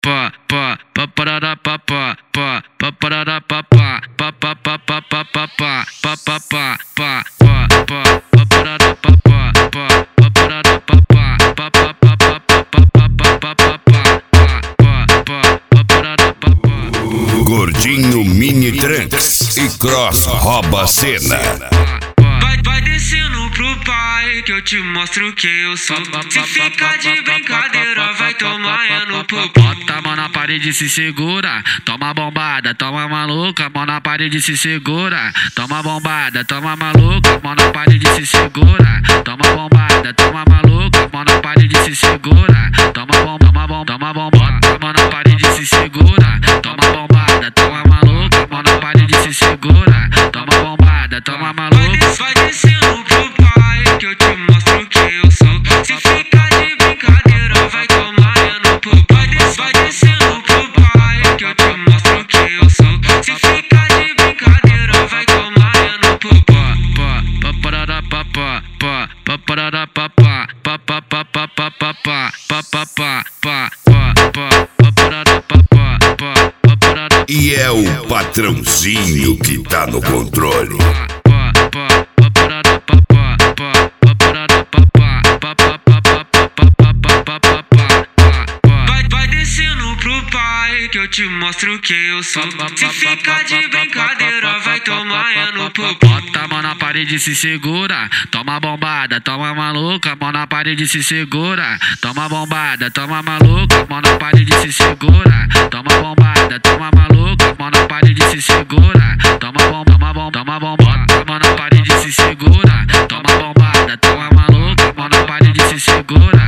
pa pa pa parará pa pa pa pa parará pa pa pa pa pa pa pa pa pa pa pa pa pa pa pa parará pa pa pa pa parará pa pa pa pa pa pa pa pa pa pa pa parará pa pa. Gordinho Mini Trunks e Cross rouba a cena. Vai descendo pro pai que eu te mostro quem eu sou. Se ficar de brincadeira vai tomar no popô. Bota a mão na parede, se segura. Toma bombada, toma maluca. Mão na parede, se segura. Toma bombada, toma maluca. Mão na parede, se segura. Toma bombada, toma maluca. Mão na parede, se segura. Toma bomba, toma bomba. Bota a mão na parede, se segura. Toma bombada, toma maluca. Mão na parede, se segura. Toma bombada, toma maluca. Vai descendo pro pai que eu te mostro quem eu sou. Se ficar de brincadeira vai tomar no popô. Vai descendo pro pai que eu te mostro quem eu sou. Se ficar de brincadeira vai tomar no popô. Pa parará pa pa pa parará pa pa pa pa pa pa pa pa pa pa pa parará pa pa parará. E é o patrãozinho que tá no controle. Vai descendo pro pai que eu te mostro quem eu sou. Se ficar de brincadeira vai tomar no popô. Bota a mão na parede, se segura. Toma bombada, toma maluca. Mão na parede, se segura. Toma bombada, toma maluca. Mão na parede, se segura. Toma bombada, toma maluca. Mão na parede, se segura. Toma bomba, toma bomba. Bota a mão na parede, se segura. Toma bombada, toma maluca. Mão na parede, se segura.